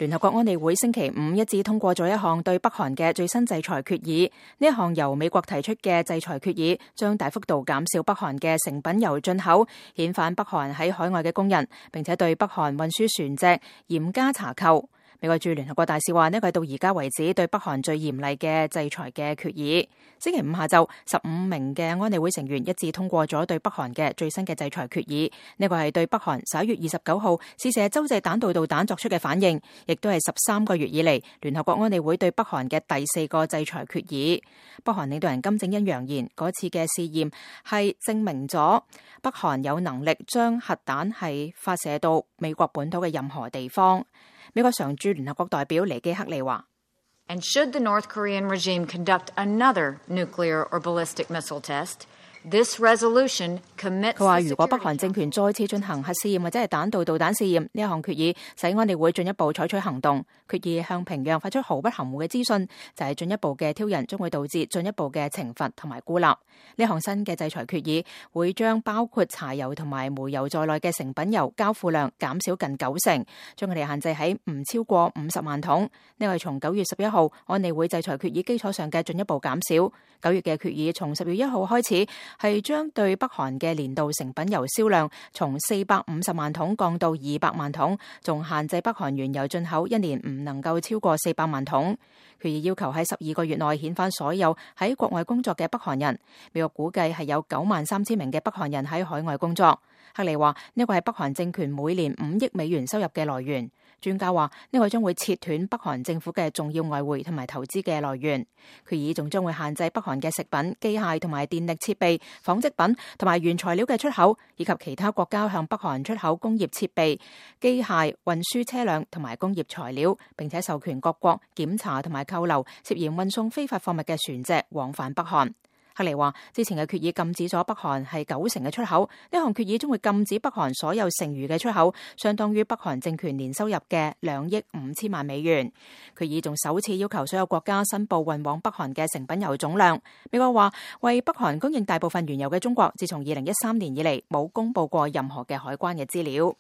聯合國安理會星期五一致通過咗一項對北韓嘅最新制裁決議。呢一項由美國提出嘅制裁決議，將大幅度減少北韓嘅成品油進口，遣返北韓喺海外嘅工人，並且對北韓運輸船隻嚴加查扣。美國駐聯合國大使話，呢個係到而家為止對北韓最嚴厲嘅制裁嘅決議。星期五下晝，15名嘅安理會成員一致通過咗對北韓嘅最新嘅制裁決議。呢個係對北韓11月29號試射洲際彈道導彈作出嘅反應，亦都係13個月以嚟聯合國安理會對北韓嘅第4個制裁決議。北韓領導人金正恩揚言，嗰次嘅試驗係證明咗北韓有能力將核彈係發射到美國本土嘅任何地方。美國常駐聯合國代表尼基克利話 ：And should the North Korean regime conduct another nuclear or ballistic missile test, this resolution commits。佢話：如果北韓政權再次進行核試驗或者係彈道導彈試驗，呢一項決議使安理會進一步採取行動。決議向平壤發出毫不含糊嘅資訊，就係進一步嘅挑釁將會導致進一步嘅懲罰同埋孤立。呢項新嘅制裁決議會將包括柴油同埋煤油在內嘅成品油交付量減少近90%，將佢哋限制喺唔超過50萬桶。呢個係從9月11號安理會制裁決議基礎上嘅進一步減少。9月嘅決議從10月1號開始係將對北韓嘅年度成品油銷量從450萬桶降到200萬桶，仲限制北韓原油進口一年唔能夠超過400萬桶。決議要求喺12個月內遣返所有喺國外工作嘅北韓人。美國估計係有93000名嘅北韓人喺海外工作。克里話呢個係北韓政權每年5億美元收入嘅來源。專家話呢個將會切斷北韓政府嘅重要外匯同埋投資嘅來源。決議仲將會限制北韓嘅食品、機械同埋電力設備、紡織品同埋原材料嘅出口，以及其他國家向北韓出口工業設備、機械、運輸車輛同埋工業材料，並且授權各國檢查同埋扣留涉嫌運送非法貨物嘅船隻往返北韓。克里話：之前嘅決議禁止咗北韓係90%嘅出口，呢項決議將會禁止北韓所有剩餘嘅出口，相當於北韓政權年收入嘅2億5千萬美元。決議仲首次要求所有國家申報運往北韓嘅成品油總量。美國話為北韓供應大部分原油嘅中國，自從2013年以嚟冇公佈過任何嘅海關嘅資料。